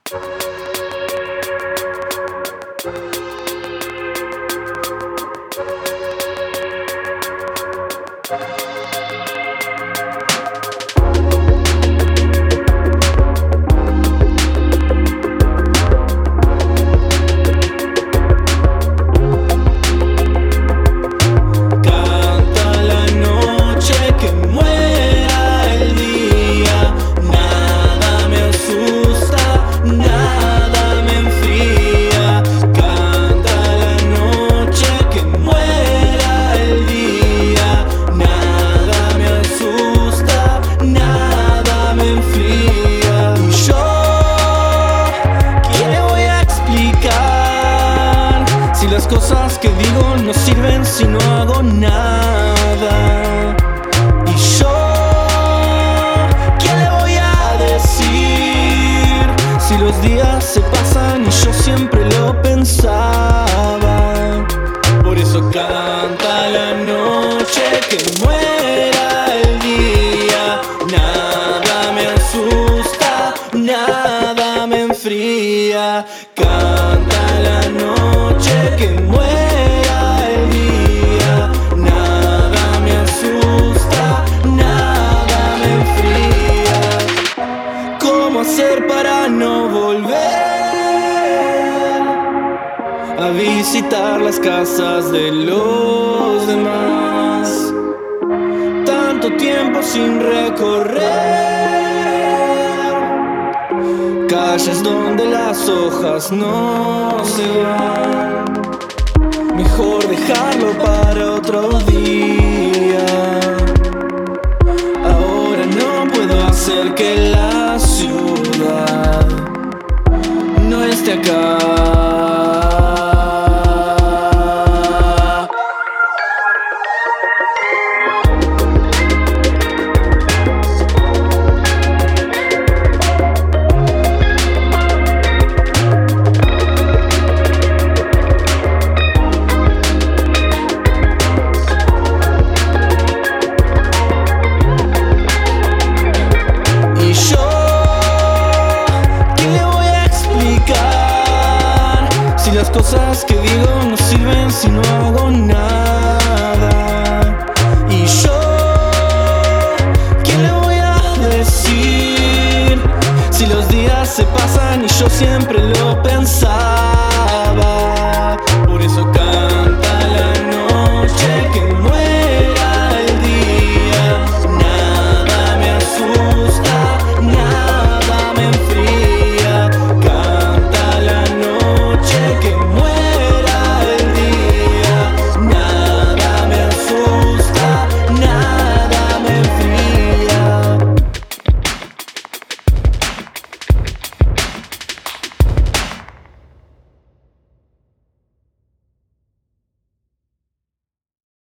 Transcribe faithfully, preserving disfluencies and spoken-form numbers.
Las cosas que digo no sirven si no hago nada. Y yo, ¿qué le voy a decir? Si los días se pasan y yo siempre lo pensaba. Por eso canta la noche, que muera el día. Nada me asusta, nada me enfría. Canta la noche, que muera el día. Nada me asusta, nada me enfría. ¿Cómo hacer para no volver a visitar las casas de los demás? Tanto tiempo sin recorrer calles donde las hojas no se van. Mejor dejarlo para otro día. Ahora no puedo hacer que la ciudad no esté acá. Las cosas que digo no sirven si no hago nada. Y yo, ¿qué le voy a decir? Si los días se pasan y yo siempre lo pensaba. Por eso